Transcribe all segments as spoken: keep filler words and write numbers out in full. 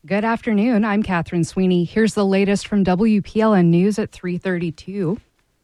Good afternoon. I'm Catherine Sweeney. Here's the latest from W P L N News at three thirty-two.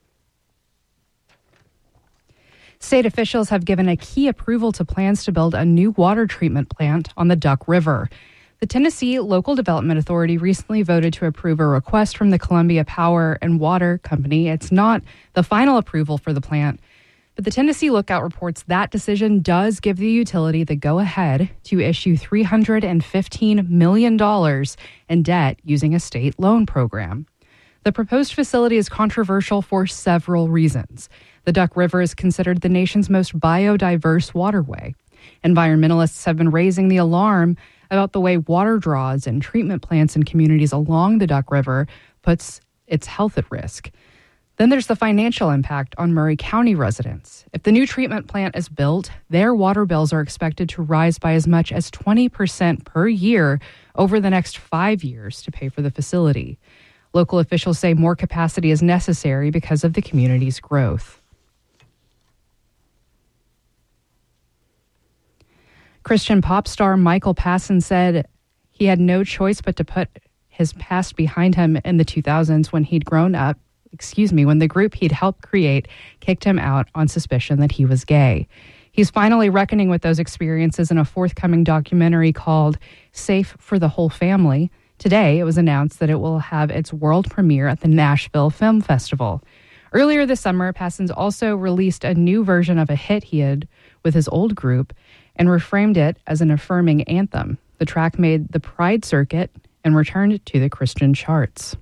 State officials have given a key approval to plans to build a new water treatment plant on the Duck River. The Tennessee Local Development Authority recently voted to approve a request from the Columbia Power and Water Company. It's not the final approval for the plant, but the Tennessee Lookout reports that decision does give the utility the go-ahead to issue three hundred fifteen million dollars in debt using a state loan program. The proposed facility is controversial for several reasons. The Duck River is considered the nation's most biodiverse waterway. Environmentalists have been raising the alarm about the way water draws and treatment plants in communities along the Duck River puts its health at risk. Then there's the financial impact on Murray County residents. If the new treatment plant is built, their water bills are expected to rise by as much as twenty percent per year over the next five years to pay for the facility. Local officials say more capacity is necessary because of the community's growth. Christian pop star Michael Passon said he had no choice but to put his past behind him in the two thousands when he'd grown up. Excuse me, when the group he'd helped create kicked him out on suspicion that he was gay. He's finally reckoning with those experiences in a forthcoming documentary called Safe for the Whole Family. Today, it was announced that it will have its world premiere at the Nashville Film Festival. Earlier this summer, Passon's also released a new version of a hit he had with his old group and reframed it as an affirming anthem. The track made the Pride circuit and returned to the Christian charts.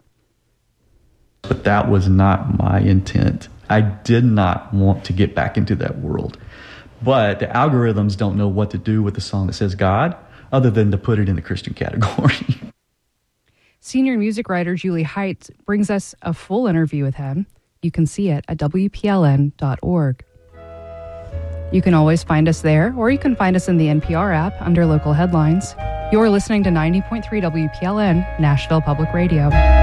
But that was not my intent. I did not want to get back into that world. But the algorithms don't know what to do with a song that says God other than to put it in the Christian category. Senior music writer Julie Heights brings us a full interview with him. You can see it at W P L N dot org. You can always find us there, or you can find us in the N P R app under local headlines. You're listening to ninety point three W P L N, Nashville Public Radio.